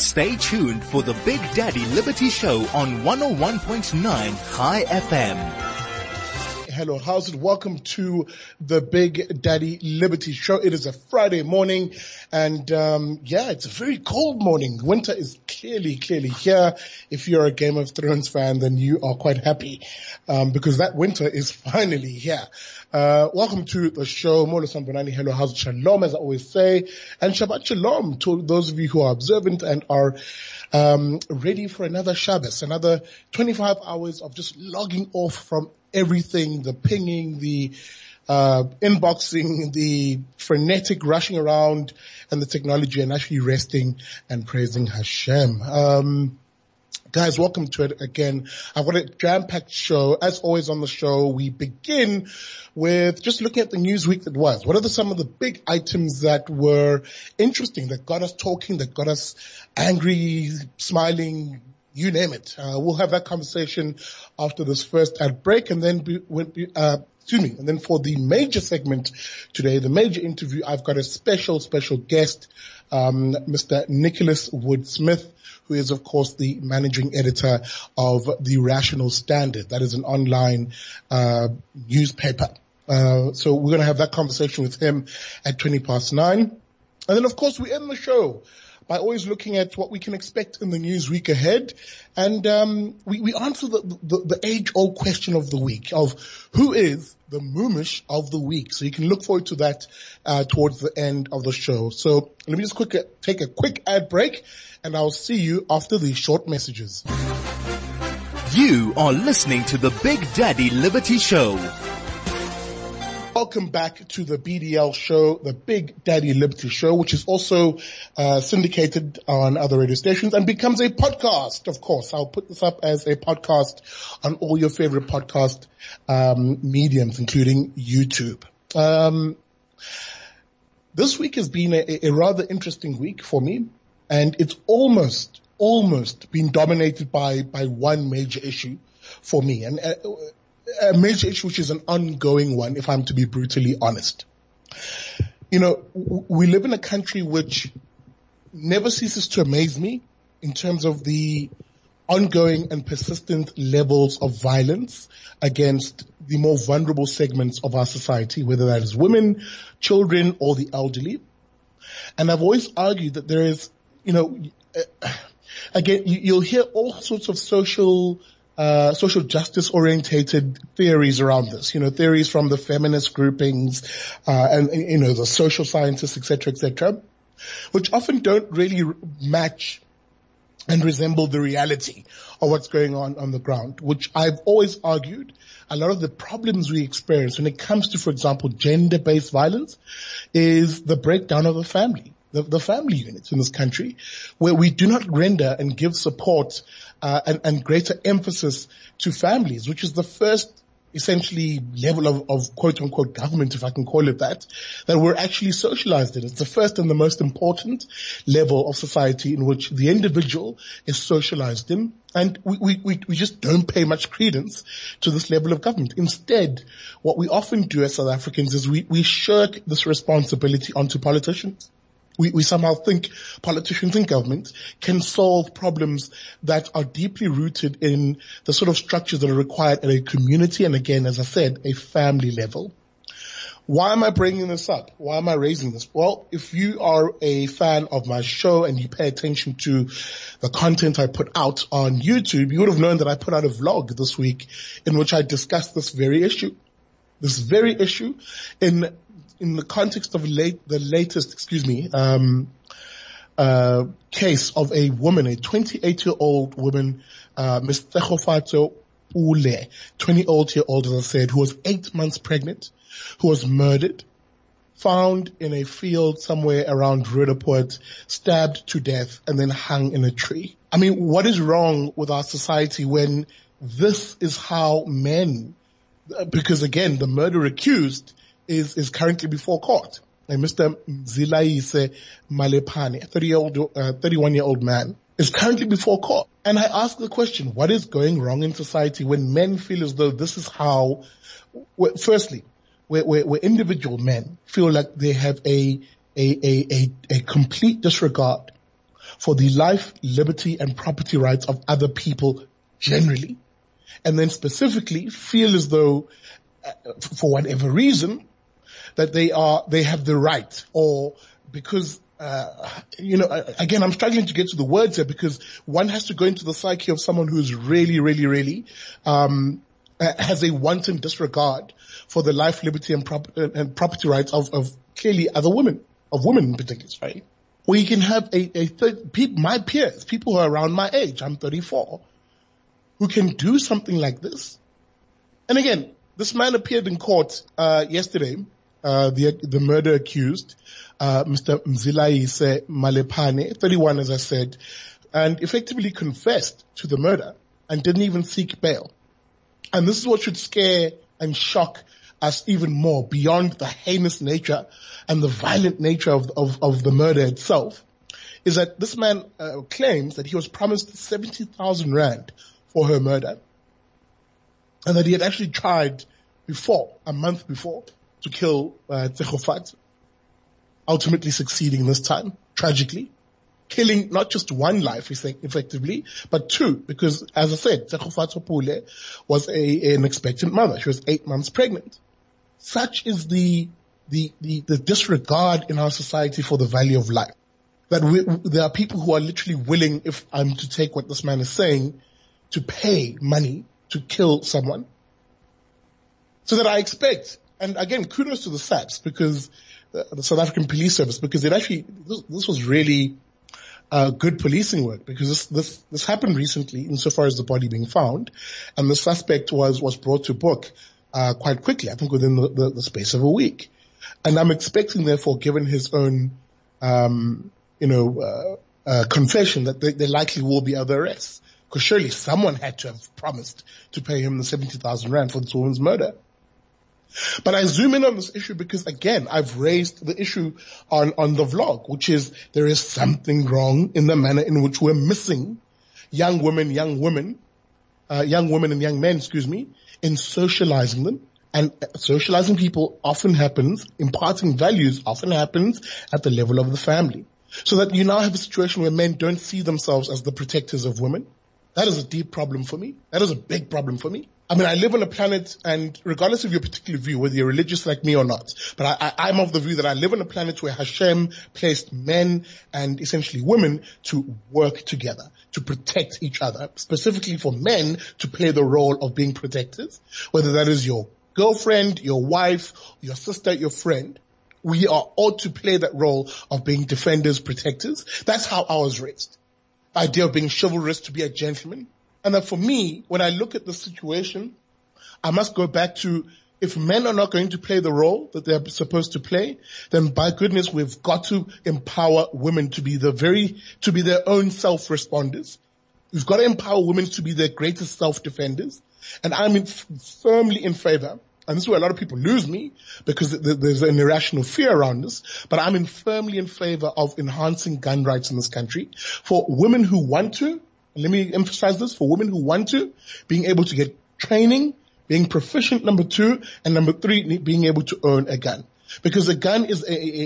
Stay tuned for the Big Daddy Liberty Show on 101.9 High FM. Hello, how's it? Welcome to the Big Daddy Liberty Show. It is a Friday morning and it's a very cold morning. Winter is clearly here. If you're a Game of Thrones fan, then you are quite happy because that winter is finally here. Welcome to the show. Molo Sambonani, hello, how's it? Shalom, as I always say, and Shabbat Shalom to those of you who are observant and are ready for another Shabbos, another 25 hours of just logging off from everything, the pinging, the inboxing, the frenetic rushing around, and the technology, and actually resting and praising Hashem. Guys, welcome to it again. I've got a jam-packed show. As always on the show, we begin with just looking at the news week that was. What are some of the big items that were interesting, that got us talking, that got us angry, smiling, you name it. We'll have that conversation after this first ad break, and then and then for the major segment today, the major interview, I've got a special guest, Mr. Nicholas Wood-Smith, who is, of course, the managing editor of The Rational Standard. That is an online newspaper. So we're going to have that conversation with him at 9:20. And then, of course, we end the show by always looking at what we can expect in the news week ahead. And we answer the age-old question of the week of who is the Muumish of the week. So you can look forward to that towards the end of the show. So let me just take a quick ad break, and I'll see you after these short messages. You are listening to the Big Daddy Liberty Show. Welcome back to the BDL show, the Big Daddy Liberty Show, which is also syndicated on other radio stations and becomes a podcast, of course. I'll put this up as a podcast on all your favorite podcast mediums, including YouTube. This week has been a rather interesting week for me, and it's almost been dominated by one major issue for me. And a major issue which is an ongoing one, if I'm to be brutally honest. You know, we live in a country which never ceases to amaze me in terms of the ongoing and persistent levels of violence against the more vulnerable segments of our society, whether that is women, children, or the elderly. And I've always argued that there is, again, you'll hear all sorts of social justice orientated theories around this, theories from the feminist groupings, and the social scientists, et cetera, which often don't really match and resemble the reality of what's going on the ground, which I've always argued a lot of the problems we experience when it comes to, for example, gender-based violence is the breakdown of the family. The family units in this country, where we do not render and give support and greater emphasis to families, which is the first essentially level of quote unquote government, if I can call it that we're actually socialized in. It's the first and the most important level of society in which the individual is socialized in. And we just don't pay much credence to this level of government. Instead, what we often do as South Africans is we shirk this responsibility onto politicians. We somehow think politicians and government can solve problems that are deeply rooted in the sort of structures that are required at a community and, again, as I said, a family level. Why am I bringing this up? Why am I raising this? Well, if you are a fan of my show and you pay attention to the content I put out on YouTube, you would have known that I put out a vlog this week in which I discussed this very issue in the context of the latest, case of a woman, a 28-year-old woman, Ms. Tshegofatso Ule, 28-year-old, as I said, who was 8 months pregnant, who was murdered, found in a field somewhere around Roodepoort, stabbed to death, and then hung in a tree. I mean, what is wrong with our society when this is how men, because again, the murder accused is currently before court. And Mr. Zilaise Malepane, a 31-year-old man, is currently before court. And I ask the question, what is going wrong in society when men feel as though this is how, firstly, where individual men feel like they have a complete disregard for the life, liberty, and property rights of other people generally, and then specifically feel as though, for whatever reason, that they have the right, or because, again, I'm struggling to get to the words here because one has to go into the psyche of someone who is really, has a wanton disregard for the life, liberty, and property rights of clearly other women, of women in particular, right? Or you can have my peers, people who are around my age, I'm 34, who can do something like this. And again, this man appeared in court yesterday, the murder accused, Mr. Mzilaise Malepane, 31 as I said, and effectively confessed to the murder and didn't even seek bail. And this is what should scare and shock us even more beyond the heinous nature and the violent nature of the murder itself, is that this man claims that he was promised 70,000 rand for her murder, and that he had actually tried a month before, to kill Tshegofatso, ultimately succeeding this time, tragically, killing not just one life, effectively, but two, because as I said, Tshegofatso Pule was an expectant mother. She was 8 months pregnant. Such is the disregard in our society for the value of life, that there are people who are literally willing, if I'm to take what this man is saying, to pay money to kill someone. So that I expect, and again, kudos to the SAPS, because the South African Police Service, because this was really good policing work, because this happened recently insofar as the body being found, and the suspect was brought to book quite quickly, I think within the space of a week. And I'm expecting, therefore, given his own confession, that there likely will be other arrests, because surely someone had to have promised to pay him the 70,000 rand for this woman's murder. But I zoom in on this issue because, again, I've raised the issue on the vlog, which is there is something wrong in the manner in which we're missing young women and young men, in socializing them. And socializing people often happens, imparting values often happens at the level of the family. So that you now have a situation where men don't see themselves as the protectors of women. That is a deep problem for me. That is a big problem for me. I mean, I live on a planet, and regardless of your particular view, whether you're religious like me or not, but I'm of the view that I live on a planet where Hashem placed men and essentially women to work together, to protect each other, specifically for men to play the role of being protectors, whether that is your girlfriend, your wife, your sister, your friend. We are ought to play that role of being defenders, protectors. That's how I was raised. The idea of being chivalrous, to be a gentleman. And that for me, when I look at the situation, I must go back to, if men are not going to play the role that they're supposed to play, then by goodness, we've got to empower women to be their own self-responders. We've got to empower women to be their greatest self-defenders. And I'm firmly in favor, and this is where a lot of people lose me because there's an irrational fear around this, but I'm firmly in favor of enhancing gun rights in this country for women who want to. Let me emphasize this, for women who want to, being able to get training, being proficient, number 2, and number 3, being able to own a gun. Because a gun is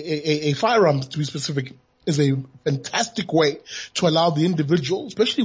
a firearm, to be specific, is a fantastic way to allow the individual, especially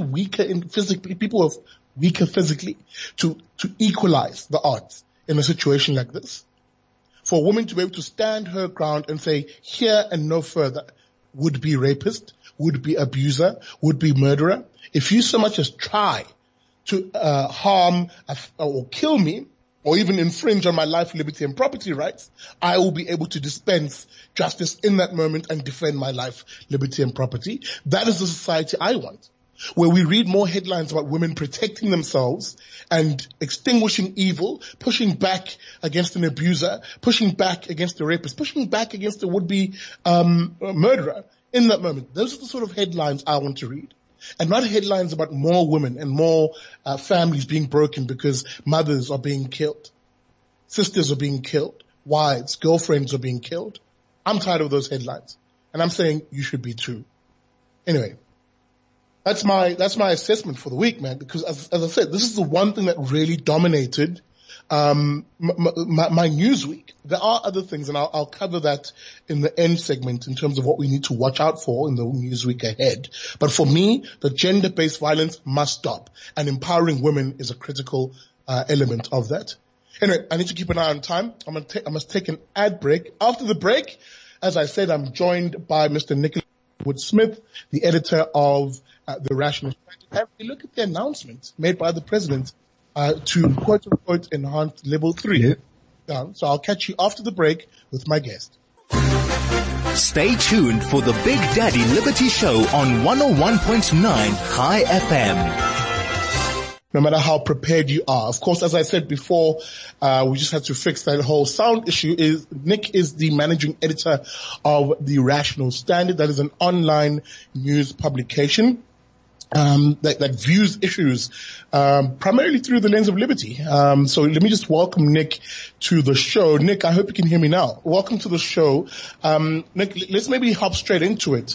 people who are weaker physically, to equalize the odds in a situation like this. For a woman to be able to stand her ground and say, here and no further, would be rapist, would be abuser, would be murderer. If you so much as try to harm or kill me, or even infringe on my life, liberty, and property rights, I will be able to dispense justice in that moment and defend my life, liberty, and property. That is the society I want, where we read more headlines about women protecting themselves and extinguishing evil, pushing back against an abuser, pushing back against a rapist, pushing back against a would-be murderer in that moment. Those are the sort of headlines I want to read. And not headlines about more women and more families being broken because mothers are being killed, sisters are being killed, wives, girlfriends are being killed. I'm tired of those headlines. And I'm saying you should be too. Anyway, that's my assessment for the week, man, because as I said, this is the one thing that really dominated my Newsweek. There are other things, and I'll cover that in the end segment in terms of what we need to watch out for in the Newsweek ahead. But for me, the gender-based violence must stop, and empowering women is a critical element of that. Anyway, I need to keep an eye on time. I must take an ad break. After the break, as I said, I'm joined by Mr. Nicholas Wood-Smith, the editor of The Rational Strategy. And we look at the announcement made by the president to quote-unquote enhance level 3. Yeah. So I'll catch you after the break with my guest. Stay tuned for the Big Daddy Liberty Show on 101.9 High FM. No matter how prepared you are. Of course, as I said before, we just had to fix that whole sound issue. Nick is the managing editor of The Rational Standard. That is an online news publication that views issues primarily through the lens of liberty. So let me just welcome Nick to the show. Nick, I hope you can hear me now. Welcome to the show. Nick, let's maybe hop straight into it.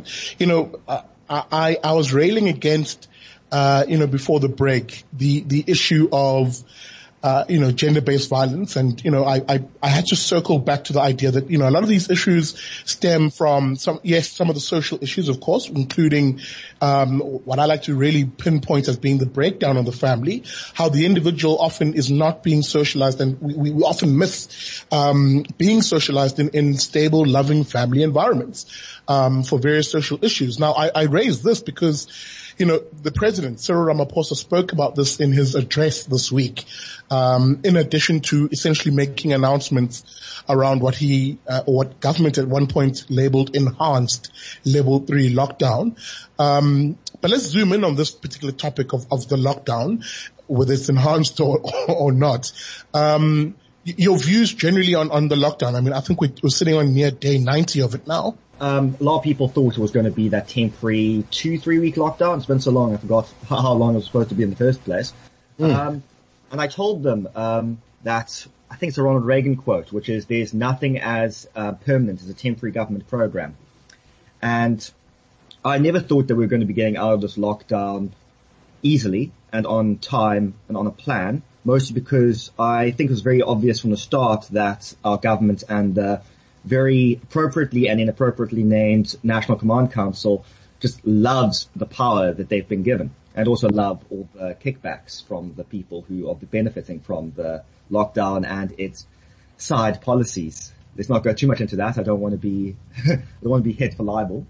I was railing against before the break, the issue of, gender-based violence. And, I had to circle back to the idea that, a lot of these issues stem from some of the social issues, of course, including, what I like to really pinpoint as being the breakdown of the family, how the individual often is not being socialized, and we often miss, being socialized in stable, loving family environments, for various social issues. Now, I raise this because, the president, Cyril Ramaphosa, spoke about this in his address this week, in addition to essentially making announcements around what government at one point labeled enhanced level 3 lockdown. But let's zoom in on this particular topic of the lockdown, whether it's enhanced or not. Your views generally on the lockdown. I mean, I think we're sitting on near day 90 of it now. A lot of people thought it was going to be that temporary 2-3 week lockdown. It's been so long, I forgot how long it was supposed to be in the first place. And I told them that I think it's a Ronald Reagan quote, which is, there's nothing as permanent as a temporary government program. And I never thought that we were going to be getting out of this lockdown easily and on time and on a plan, mostly because I think it was very obvious from the start that our government and the very appropriately and inappropriately named National Command Council just loves the power that they've been given, and also love all the kickbacks from the people who are benefiting from the lockdown and its side policies. Let's not go too much into that. I don't want to be hit for libel.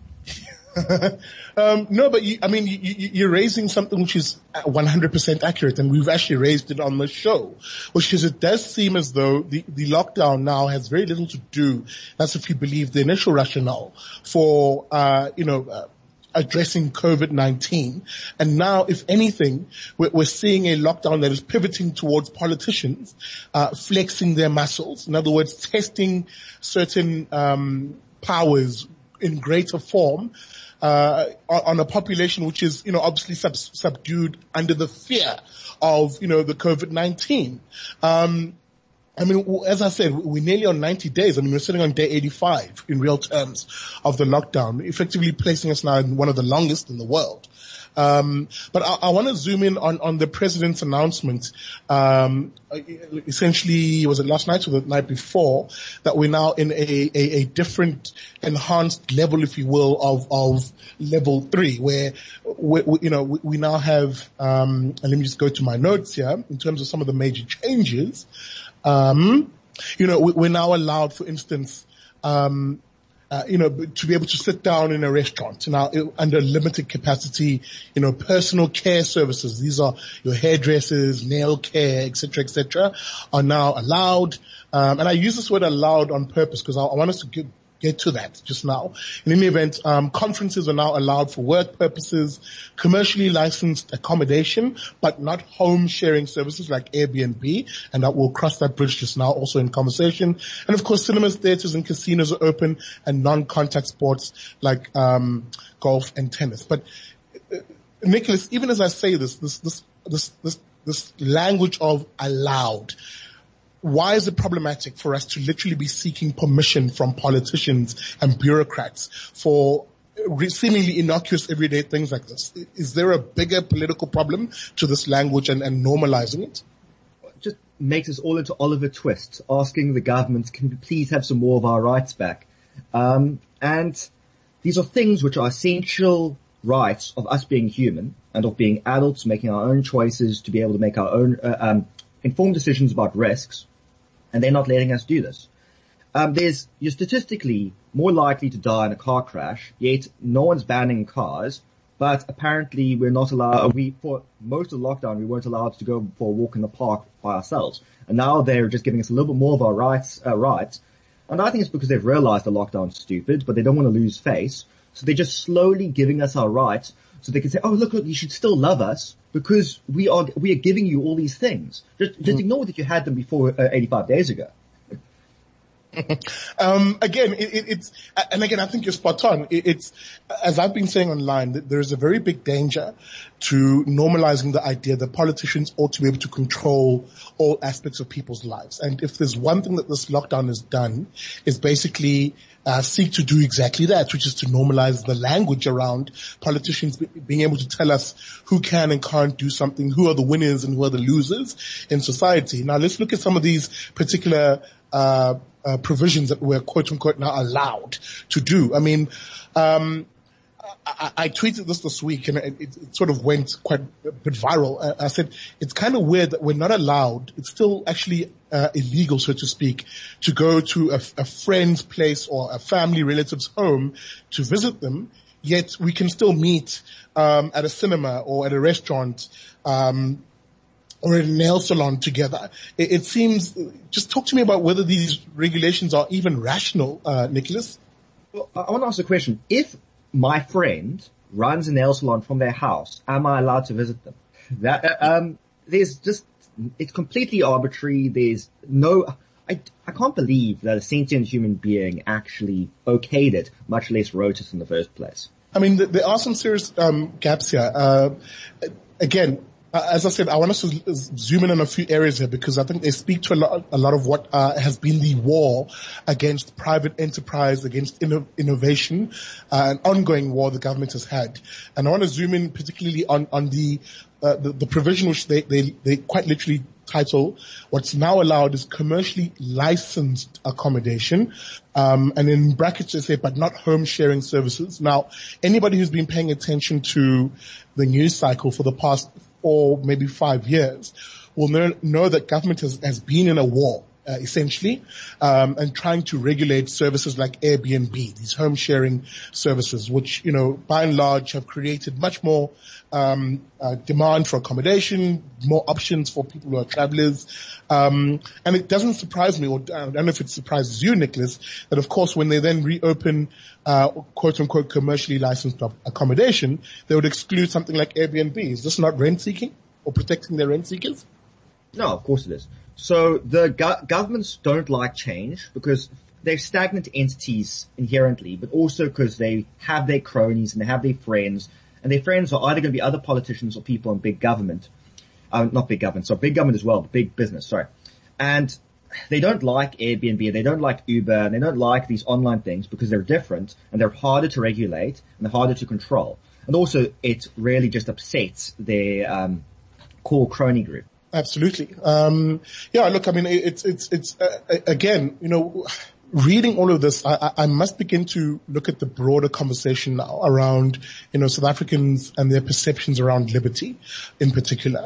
No, but you're raising something which is 100% accurate, and we've actually raised it on the show, which is it does seem as though the lockdown now has very little to do, that's if you believe the initial rationale for, addressing COVID-19. And now, if anything, we're seeing a lockdown that is pivoting towards politicians, flexing their muscles. In other words, testing certain, powers in greater form, on a population which is, obviously subdued under the fear of, the COVID-19. As I said, we're nearly on 90 days. We're sitting on day 85 in real terms of the lockdown, effectively placing us now in one of the longest in the world. But I want to zoom in on the president's announcement. Essentially, was it last night or the night before, that we're now in a different enhanced level, if you will, of level 3, where we now have, and let me just go to my notes here in terms of some of the major changes. We're now allowed, for instance, to be able to sit down in a restaurant now under limited capacity, personal care services. These are your hairdressers, nail care, et cetera, are now allowed. And I use this word allowed on purpose because I want us to get to that just now. In any event, conferences are now allowed for work purposes, commercially licensed accommodation, but not home sharing services like Airbnb, and that we'll cross that bridge just now also in conversation. And of course, cinemas, theaters, and casinos are open, and non-contact sports like golf and tennis. But Nicholas, even as I say this language of allowed, why is it problematic for us to literally be seeking permission from politicians and bureaucrats for seemingly innocuous everyday things like this? Is there a bigger political problem to this language and normalizing it? Just makes us all into Oliver Twist, asking the government, can we please have some more of our rights back? And these are things which are essential rights of us being human and of being adults, making our own choices, to be able to make our own informed decisions about risks, and they're not letting us do this. You're statistically more likely to die in a car crash, yet no one's banning cars, but apparently we're not allowed, for most of the lockdown, we weren't allowed to go for a walk in the park by ourselves. And now they're just giving us a little bit more of our rights. And I think it's because they've realized the lockdown's stupid, but they don't want to lose face. So they're just slowly giving us our rights so they can say, oh, look, you should still love us because we are giving you all these things. Just ignore that you had them before 85 days ago. Again, I think you're spot on. It's, as I've been saying online, there is a very big danger to normalizing the idea that politicians ought to be able to control all aspects of people's lives. And if there's one thing that this lockdown has done, is basically seek to do exactly that, which is to normalize the language around politicians being able to tell us who can and can't do something, who are the winners and who are the losers in society. Now let's look at some of these particular provisions that we're quote unquote now allowed to do. I mean, I tweeted this week and it sort of went quite a bit viral. I said, it's kind of weird that we're not allowed, it's still actually illegal, so to speak, to go to a friend's place or a family relative's home to visit them, yet we can still meet at a cinema or at a restaurant or a nail salon together. It seems, just talk to me about whether these regulations are even rational, Nicholas. Well, I want to ask a question. If my friend runs a nail salon from their house, am I allowed to visit them? It's completely arbitrary. There's no, I can't believe that a sentient human being actually okayed it, much less wrote it in the first place. I mean, there are some serious gaps here. Again, as I said, I want us to zoom in on a few areas here because I think they speak to a lot of what has been the war against private enterprise, against innovation, an ongoing war the government has had. And I want to zoom in particularly on the provision which they quite literally title, what's now allowed is commercially licensed accommodation, and in brackets they say, but not home sharing services. Now, anybody who's been paying attention to the news cycle for the past 4, maybe 5 years will know that government has been in a war, essentially, and trying to regulate services like Airbnb, these home sharing services, which, by and large have created much more demand for accommodation, more options for people who are travelers. And it doesn't surprise me, or I don't know if it surprises you, Nicholas, that of course when they then reopen quote unquote commercially licensed accommodation, they would exclude something like Airbnb. Is this not rent seeking or protecting their rent seekers? No, of course it is. So the governments don't like change because they're stagnant entities inherently, but also because they have their cronies and they have their friends, and their friends are either going to be other politicians or people in big government. Not big government, so big government as well, big business, sorry. And they don't like Airbnb, they don't like Uber, and they don't like these online things because they're different and they're harder to regulate and they're harder to control. And also it really just upsets their core crony group. Absolutely. Yeah, look, I mean, it's again, reading all of this, I must begin to look at the broader conversation now around, South Africans and their perceptions around liberty in particular.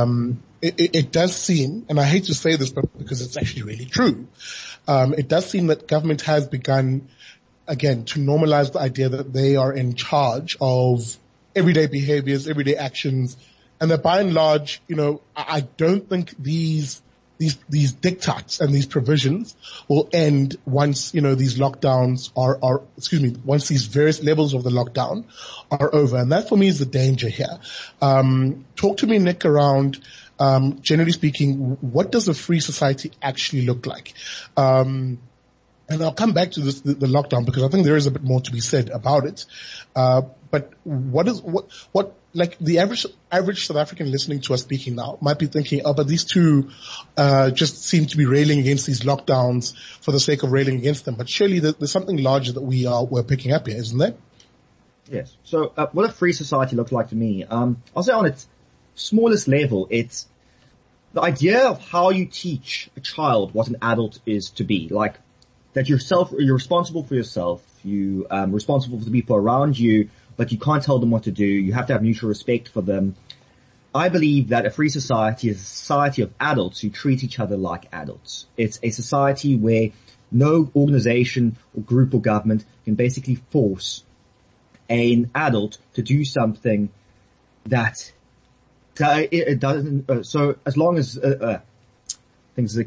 It does seem, and I hate to say this, but because it's actually really true, it does seem that government has begun, again, to normalize the idea that they are in charge of everyday behaviors, everyday actions, and that by and large, I don't think these diktats and these provisions will end once, these lockdowns once these various levels of the lockdown are over. And that for me is the danger here. Talk to me, Nick, around, generally speaking, what does a free society actually look like? And I'll come back to this, the lockdown, because I think there is a bit more to be said about it. But what like the average South African listening to us speaking now might be thinking, oh, but these two, just seem to be railing against these lockdowns for the sake of railing against them. But surely there's something larger that we're picking up here, isn't there? Yes. So, what a free society looks like to me, I'll say on its smallest level, it's the idea of how you teach a child what an adult is to be, like that you're responsible for yourself, responsible for the people around you, but you can't tell them what to do. You have to have mutual respect for them. I believe that a free society is a society of adults who treat each other like adults. It's a society where no organization or group or government can basically force an adult to do something that it doesn't. So as long as things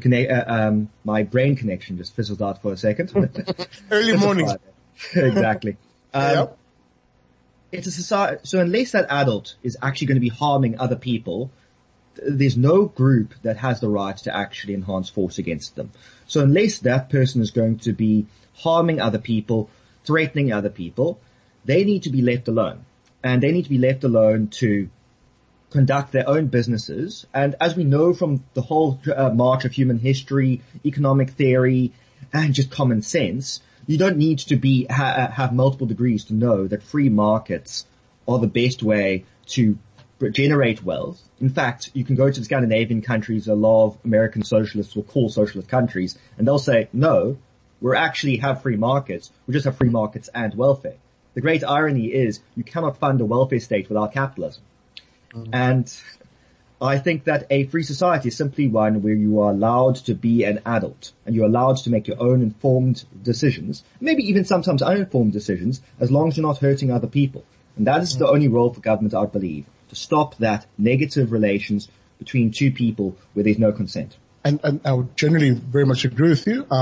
my brain connection just fizzled out for a second. Early mornings. Exactly. Yep. It's a society. So unless that adult is actually going to be harming other people, there's no group that has the right to actually enhance force against them. So unless that person is going to be harming other people, threatening other people, they need to be left alone. And they need to be left alone to conduct their own businesses. And as we know from the whole march of human history, economic theory, and just common sense, you don't need to have multiple degrees to know that free markets are the best way to generate wealth. In fact, you can go to the Scandinavian countries, a lot of American socialists will call socialist countries, and they'll say, no, we actually have free markets. We just have free markets and welfare. The great irony is you cannot fund a welfare state without capitalism. Mm-hmm. And I think that a free society is simply one where you are allowed to be an adult and you're allowed to make your own informed decisions, maybe even sometimes uninformed decisions, as long as you're not hurting other people. And that is the only role for government, I believe, to stop that negative relations between two people where there's no consent. And I would generally very much agree with you.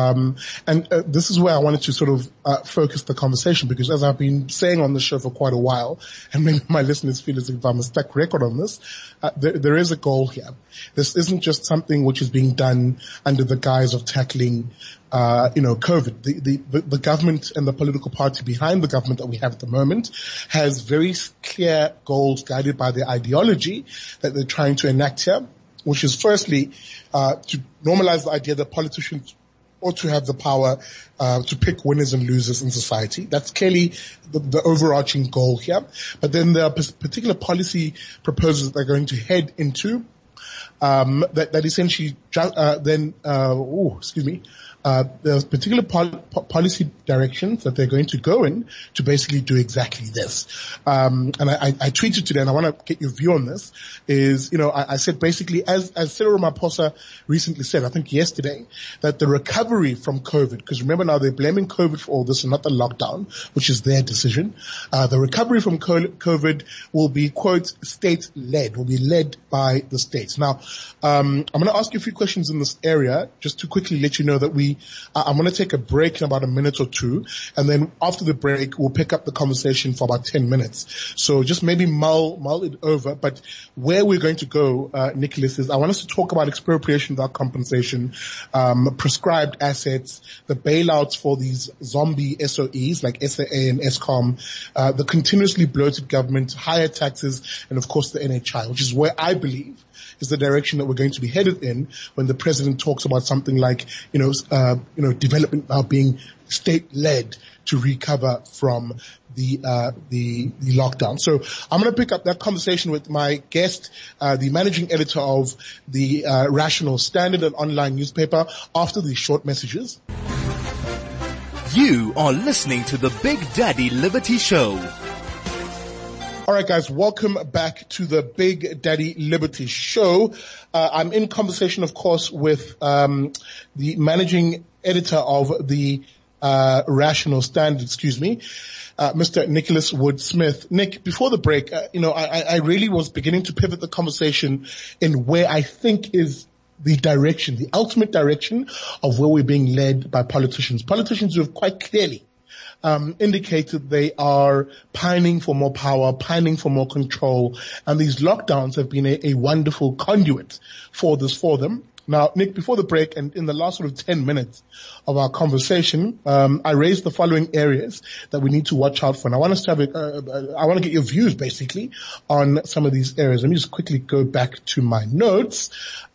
This is where I wanted to sort of focus the conversation, because as I've been saying on the show for quite a while, and maybe my listeners feel as if I'm a stuck record on this, there is a goal here. This isn't just something which is being done under the guise of tackling COVID. The government and the political party behind the government that we have at the moment has very clear goals guided by the ideology that they're trying to enact here, which is firstly to normalize the idea that politicians ought to have the power to pick winners and losers in society. That's clearly the overarching goal here. But then there are particular policy proposals that are going to head into that essentially there's particular policy directions that they're going to go in to basically do exactly this. And I tweeted today, and I want to get your view on this, is, I said basically, as Cyril Ramaphosa recently said, I think yesterday, that the recovery from COVID, because remember now they're blaming COVID for all this and not the lockdown, which is their decision. The recovery from COVID will be, quote, state-led, will be led by the states. Now, I'm going to ask you a few questions in this area, just to quickly let you know that I'm going to take a break in about a minute or two, and then after the break, we'll pick up the conversation for about 10 minutes. So just maybe mull it over. But where we're going to go, Nicholas, is I want us to talk about expropriation without compensation, prescribed assets, the bailouts for these zombie SOEs like SAA and Eskom, the continuously bloated government, higher taxes, and of course the NHI, which is where I believe is the direction that we're going to be headed in when the president talks about something like, development now being state-led to recover from the lockdown. So I'm going to pick up that conversation with my guest, the managing editor of the Rational Standard, an online newspaper, after these short messages. You are listening to the Big Daddy Liberty Show. All right, guys, welcome back to the Big Daddy Liberty Show. I'm in conversation, of course, with the managing editor of the Rational Standard, Mr. Nicholas Wood Smith. Nick, before the break, I really was beginning to pivot the conversation in where I think is the direction, the ultimate direction of where we're being led by politicians. Politicians who have quite clearly indicated they are pining for more power, pining for more control, and these lockdowns have been a wonderful conduit for them. Now, Nick, before the break and in the last sort of 10 minutes of our conversation, I raised the following areas that we need to watch out for. And I want us to I want to get your views basically on some of these areas. Let me just quickly go back to my notes.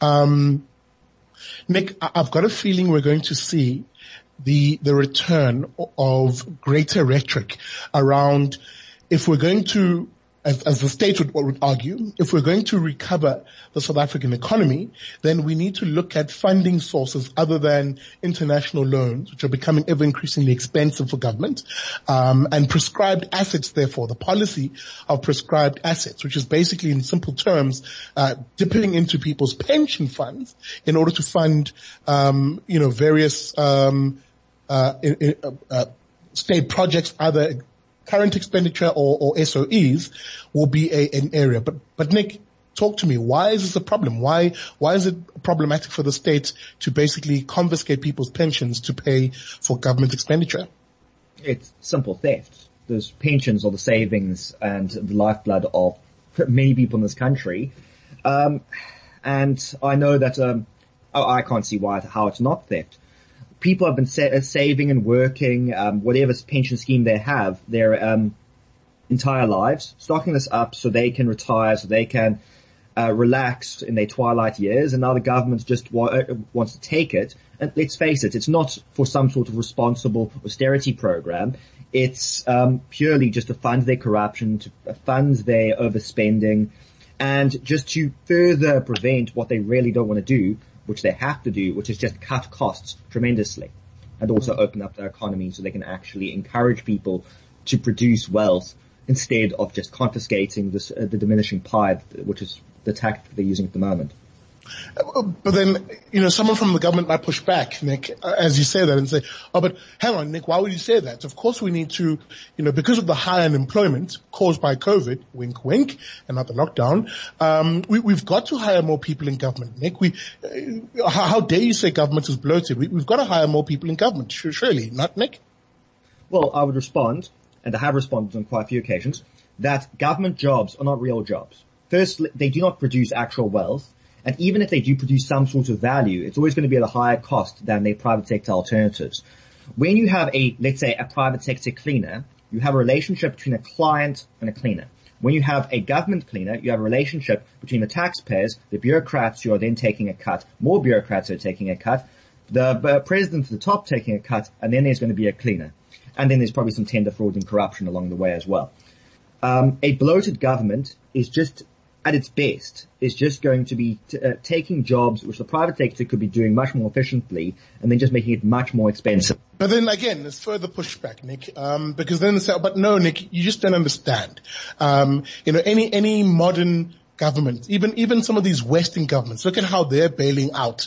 Nick, I've got a feeling we're going to see the return of greater rhetoric around if we're going to as the state would argue, if we're going to recover the South African economy, then we need to look at funding sources other than international loans, which are becoming ever increasingly expensive for government, and prescribed assets, therefore, the policy of prescribed assets, which is basically, in simple terms, dipping into people's pension funds in order to fund, various, state projects, either current expenditure or SOEs will be an area. But Nick, talk to me. Why is this a problem? Why is it problematic for the state to basically confiscate people's pensions to pay for government expenditure? It's simple theft. Those pensions are the savings and the lifeblood of many people in this country. And I know that, I can't see how it's not theft. People have been saving and working, whatever pension scheme they have, their entire lives, stocking this up so they can retire, so they can relax in their twilight years. And now the government just wants to take it. And let's face it, it's not for some sort of responsible austerity program. It's purely just to fund their corruption, to fund their overspending, and just to further prevent what they really don't want to do, which they have to do, which is just cut costs tremendously and also open up their economy so they can actually encourage people to produce wealth instead of just confiscating the diminishing pie, which is the tactic they're using at the moment. But then, someone from the government might push back, Nick, as you say that, and say, oh, but hang on, Nick, why would you say that? Of course we need to, because of the high unemployment caused by COVID, wink, wink, and not the lockdown, we've got to hire more people in government, Nick. How dare you say government is bloated? We've got to hire more people in government, surely, not Nick? Well, I would respond, and I have responded on quite a few occasions, that government jobs are not real jobs. First, they do not produce actual wealth. And even if they do produce some sort of value, it's always going to be at a higher cost than their private sector alternatives. When you have let's say a private sector cleaner, you have a relationship between a client and a cleaner. When you have a government cleaner, you have a relationship between the taxpayers, the bureaucrats who are then taking a cut, more bureaucrats who are taking a cut, the president at the top taking a cut, and then there's going to be a cleaner. And then there's probably some tender fraud and corruption along the way as well. A bloated government is just, at its best, is just going to be taking jobs which the private sector could be doing much more efficiently and then just making it much more expensive. But then again, there's further pushback, Nick, because then they say, but no, Nick, you just don't understand. Any modern government, even some of these Western governments, look at how they're bailing out,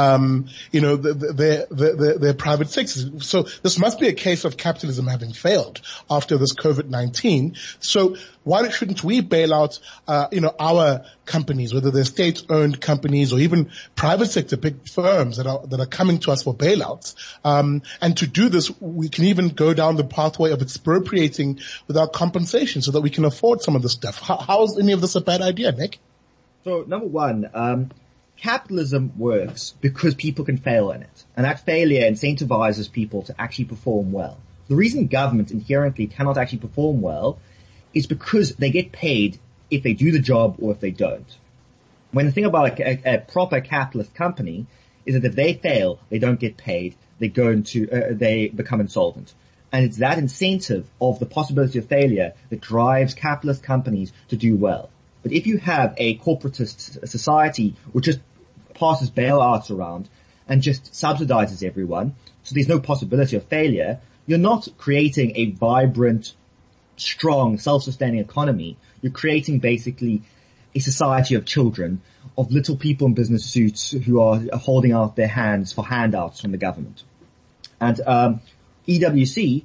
their private sectors. So this must be a case of capitalism having failed after this COVID-19. So why shouldn't we bail out, our companies, whether they're state-owned companies or even private sector big firms that are coming to us for bailouts? And to do this, we can even go down the pathway of expropriating without compensation so that we can afford some of the stuff. How is any of this a bad idea, Nick? So number one, capitalism works because people can fail in it. And that failure incentivizes people to actually perform well. The reason government inherently cannot actually perform well is because they get paid if they do the job or if they don't. When the thing about a proper capitalist company is that if they fail, they don't get paid, they become insolvent. And it's that incentive of the possibility of failure that drives capitalist companies to do well. But if you have a corporatist society which just passes bailouts around and just subsidizes everyone, so there's no possibility of failure, you're not creating a vibrant, strong, self-sustaining economy. You're creating basically a society of children, of little people in business suits who are holding out their hands for handouts from the government. And EWC,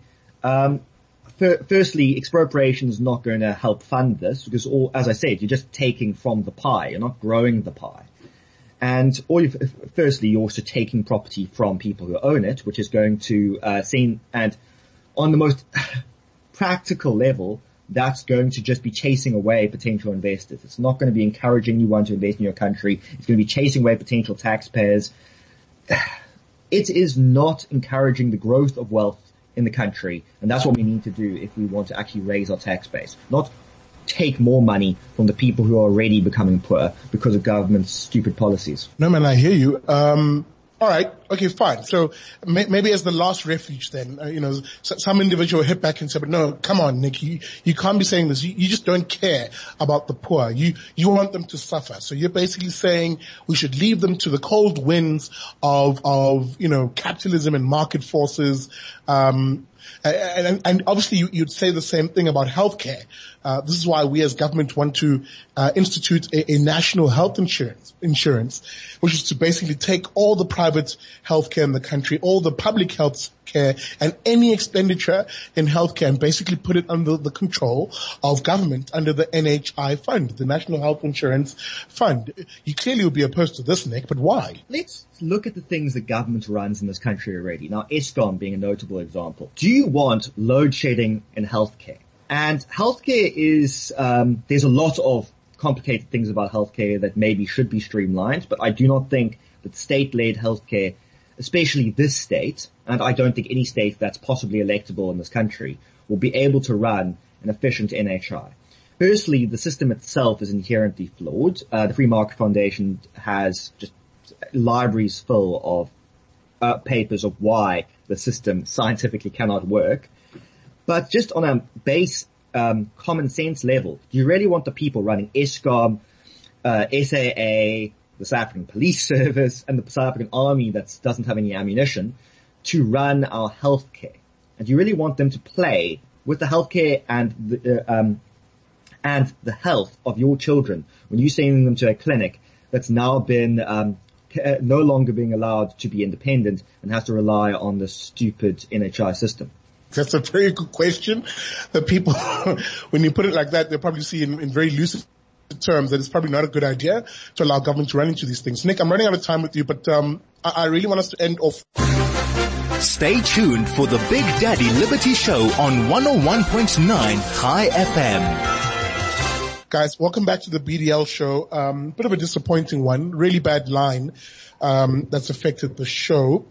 firstly, expropriation is not going to help fund this because, as I said, you're just taking from the pie. You're not growing the pie. And firstly, you're also taking property from people who own it, which is going to and on the most practical level, that's going to just be chasing away potential investors. It's not going to be encouraging anyone to invest in your country. It's going to be chasing away potential taxpayers. It is not encouraging the growth of wealth in the country, and that's what we need to do if we want to actually raise our tax base. Not take more money from the people who are already becoming poor because of government's stupid policies. No, man, I hear you. All right. Okay, fine. So maybe as the last refuge then, some individual hit back and said, but no, come on, Nick, you can't be saying this. You just don't care about the poor. You want them to suffer. So you're basically saying we should leave them to the cold winds of capitalism and market forces. And obviously you'd say the same thing about healthcare. This is why we as government want to institute a national health insurance, which is to basically take all the private healthcare in the country, all the public health care, and any expenditure in healthcare, and basically put it under the control of government, under the NHI fund, the National Health Insurance Fund. You clearly would be opposed to this, Nick, but why? Let's look at the things that government runs in this country already. Now, Eskom being a notable example. Do you want load shedding in healthcare? And healthcare is, there's a lot of complicated things about healthcare that maybe should be streamlined, but I do not think that state-led healthcare, especially this state, and I don't think any state that's possibly electable in this country, will be able to run an efficient NHI. Firstly, the system itself is inherently flawed. The Free Market Foundation has just libraries full of papers of why the system scientifically cannot work. But just on a base common sense level, do you really want the people running Eskom, SAA, the South African Police Service, and the South African Army that doesn't have any ammunition to run our healthcare? And do you really want them to play with the healthcare and the health of your children when you're sending them to a clinic that's now been no longer being allowed to be independent and has to rely on the stupid NHI system? That's a very good question. The people, when you put it like that, they'll probably see in very lucid terms that it's probably not a good idea to allow government to run into these things. Nick, I'm running out of time with you, but I really want us to end off. Stay tuned for the Big Daddy Liberty Show on 101.9 High FM. Guys, welcome back to the BDL show. Bit of a disappointing one, really bad line. That's affected the show.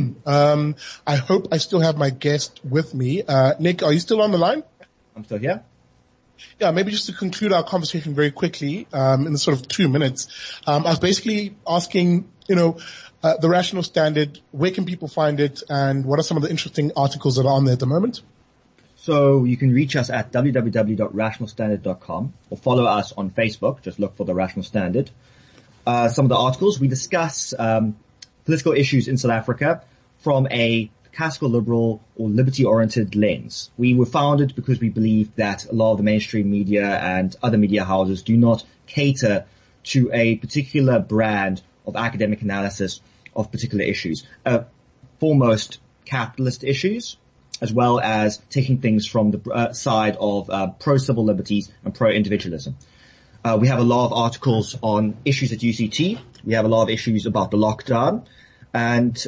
I hope I still have my guest with me. Nick, are you still on the line? I'm still here. Yeah, maybe just to conclude our conversation very quickly, in the sort of 2 minutes. I was basically asking, the Rational Standard, where can people find it, and what are some of the interesting articles that are on there at the moment? So you can reach us at www.rationalstandard.com or follow us on Facebook. Just look for The Rational Standard. Some of the articles, we discuss political issues in South Africa from a classical liberal or liberty-oriented lens. We were founded because we believe that a lot of the mainstream media and other media houses do not cater to a particular brand of academic analysis of particular issues, foremost capitalist issues, as well as taking things from the side of pro-civil liberties and pro-individualism. We have a lot of articles on issues at UCT. We have a lot of issues about the lockdown. And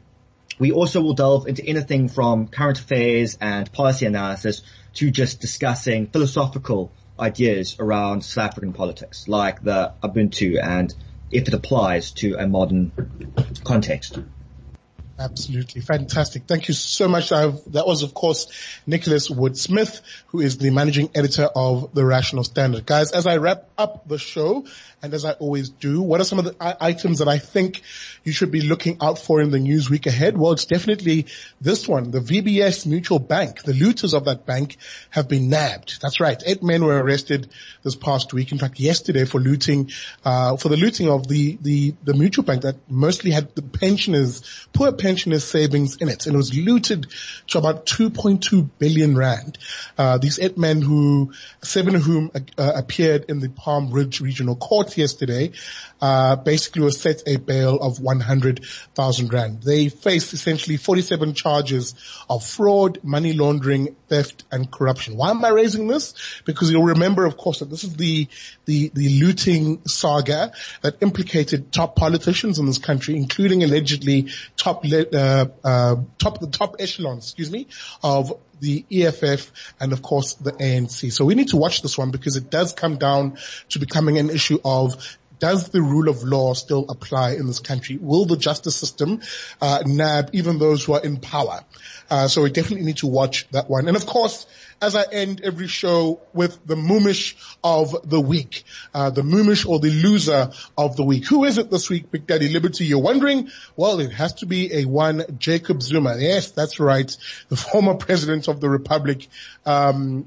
we also will delve into anything from current affairs and policy analysis to just discussing philosophical ideas around South African politics, like the Ubuntu and if it applies to a modern context. Absolutely. Fantastic. Thank you so much. That was, of course, Nicholas Wood-Smith, who is the managing editor of The Rational Standard. Guys, as I wrap up the show, and as I always do, what are some of the items that I think you should be looking out for in the news week ahead? Well, it's definitely this one. The VBS Mutual Bank, the looters of that bank have been nabbed. That's right. 8 men were arrested this past week. In fact, yesterday for the looting of the mutual bank that mostly had the poor pensioners' savings in it. And it was looted to about 2.2 billion rand. These 8 men 7 of whom appeared in the Palm Ridge Regional Court yesterday, basically were set a bail of 100,000 rand. They faced essentially 47 charges of fraud, money laundering, theft, and corruption. Why am I raising this? Because you'll remember, of course, that this is the looting saga that implicated top politicians in this country, including allegedly top echelons, of the EFF and of course the ANC. So we need to watch this one because it does come down to becoming an issue of, does the rule of law still apply in this country? Will the justice system nab even those who are in power? So we definitely need to watch that one. And of course, as I end every show with the Moomish of the week, the Moomish or the loser of the week. Who is it this week, Big Daddy Liberty? You're wondering? Well, it has to be a one Jacob Zuma. Yes, that's right. The former president of the Republic, who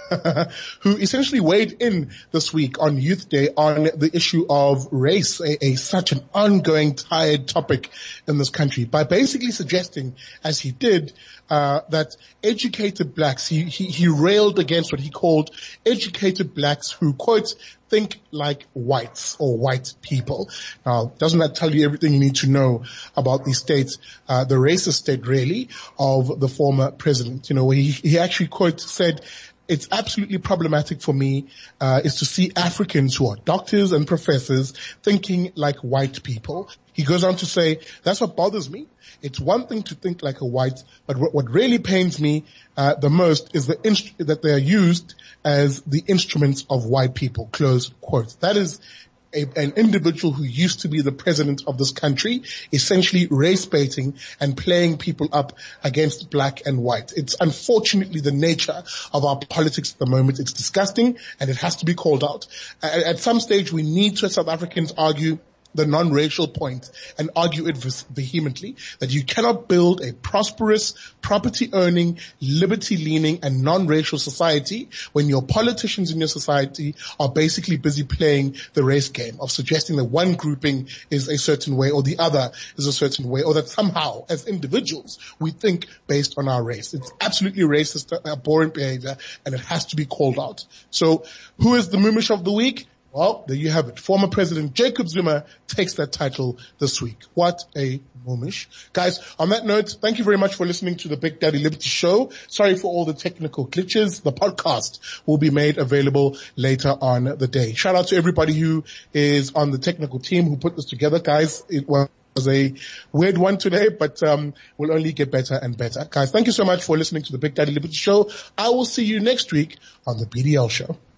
essentially weighed in this week on Youth Day on the issue of race, such an ongoing tired topic in this country, by basically suggesting, as he did, that educated blacks, he railed against what he called educated blacks who, quote, think like whites or white people. Now, doesn't that tell you everything you need to know about the state, the racist state really, of the former president? You know, he actually, quote, said, it's absolutely problematic for me, is to see Africans who are doctors and professors thinking like white people. He goes on to say, that's what bothers me. It's one thing to think like a white, but what really pains me the most is that they are used as the instruments of white people, close quote. That is an individual who used to be the president of this country, essentially race baiting and playing people up against black and white. It's unfortunately the nature of our politics at the moment. It's disgusting and it has to be called out. At some stage, we need to, as South Africans, argue the non-racial point and argue it vehemently, that you cannot build a prosperous, property-earning, liberty-leaning and non-racial society when your politicians in your society are basically busy playing the race game of suggesting that one grouping is a certain way or the other is a certain way, or that somehow as individuals we think based on our race. It's absolutely racist, abhorrent behavior, and it has to be called out. So who is the Moomish of the week? Well, there you have it. Former President Jacob Zuma takes that title this week. What a Moomish. Guys, on that note, thank you very much for listening to the Big Daddy Liberty Show. Sorry for all the technical glitches. The podcast will be made available later on the day. Shout out to everybody who is on the technical team who put this together. Guys, it was a weird one today, but will only get better and better. Guys, thank you so much for listening to the Big Daddy Liberty Show. I will see you next week on the BDL Show.